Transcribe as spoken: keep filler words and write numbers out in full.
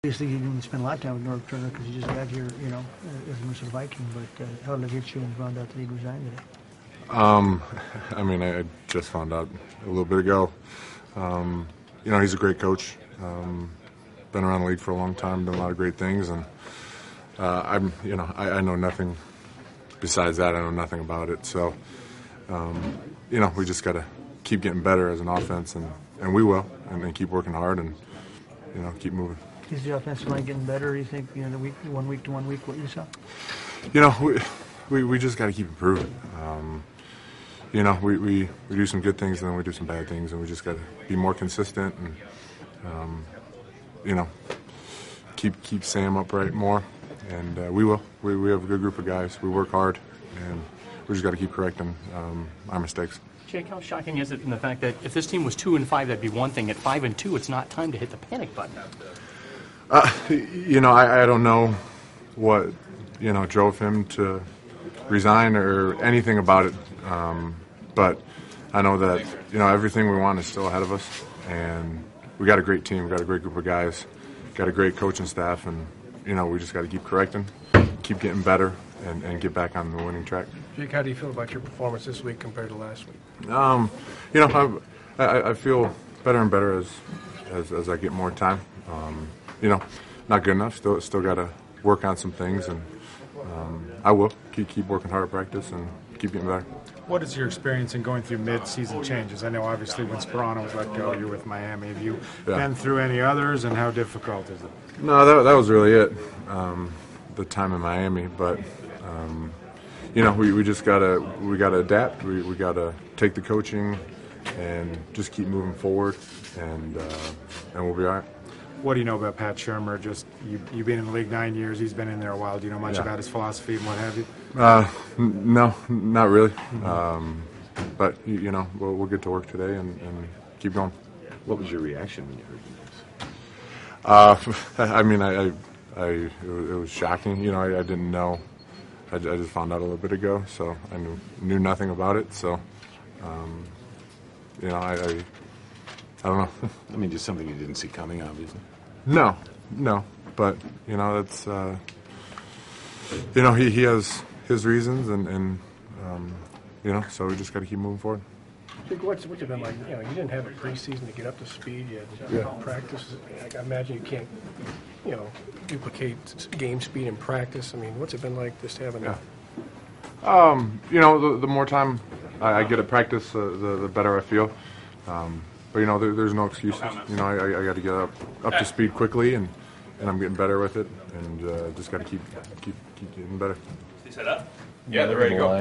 Obviously, you didn't spend a lot of time with Norv Turner because you just got here, you know, as a Minnesota Viking. But uh, how did it hit you when you found out that he'd resigned today? Um, I mean, I just found out a little bit ago. Um, you know, he's a great coach. Um, been around the league for a long time, done a lot of great things, and uh, I'm, you know, I, I know nothing besides that. I know nothing about it. So, um, you know, we just got to keep getting better as an offense, and, and we will, and, and keep working hard, and you know, keep moving. Is the offensive line getting better? You think, you know, the week, one week to one week, what you saw? You know, we we, we just got to keep improving. Um, you know, we, we, we do some good things and then we do some bad things, and we just got to be more consistent and, um, you know, keep keep Sam upright more, and uh, we will. We we have a good group of guys. We work hard, and we just got to keep correcting um, our mistakes. Jake, how shocking is it in the fact that if this team was two and five, that'd be one thing. At five and two, it's not time to hit the panic button. Uh, you know, I, I don't know what, you know, drove him to resign or anything about it. Um, but I know that, you know, everything we want is still ahead of us. And we got a great team. We got a great group of guys. Got a great coaching staff. And, you know, we just got to keep correcting, keep getting better, and, and get back on the winning track. Jake, how do you feel about your performance this week compared to last week? Um, you know, I, I, I feel better and better as, as, as I get more time. Um, You know, not good enough. Still, still got to work on some things, and um, I will keep keep working hard at practice and keep getting better. What is your experience in going through mid-season changes? I know obviously when Sparano was let go, you're with Miami. Have you Yeah. been through any others, and how difficult is it? No, that that was really it. Um, the time in Miami, but um, you know, we, we just gotta we gotta adapt. We we gotta take the coaching and just keep moving forward, and uh, and we'll be all right. What do you know about Pat Shurmur? Just you, you've been in the league nine years. He's been in there a while. Do you know much Yeah. about his philosophy and what have you? Uh, n- no, not really. Um, but you, you know, we'll, we'll get to work today and, and keep going. What was your reaction when you heard the news? Uh, I mean, I, I, I it, was, it was shocking. You know, I, I didn't know. I, I just found out a little bit ago, so I knew knew nothing about it. So, um, you know, I, I, I don't know. I mean, just something you didn't see coming, obviously. No, no, but you know, that's uh, you know, he, he has his reasons, and, and um, you know, so we just got to keep moving forward. Jake, what's, what's it been like? You know, you didn't have a preseason to get up to speed. You had Yeah. practice. I imagine you can't, you know, duplicate game speed in practice. I mean, what's it been like just having Yeah. Um, you know, the, the more time I, I get at practice, uh, the, the better I feel. Um, but, you know, there, there's no excuses. You know, I, I got to get up, up to speed quickly, and, and I'm getting better with it, and uh, just got to keep, keep, keep getting better. Set up? Yeah, they're ready to go.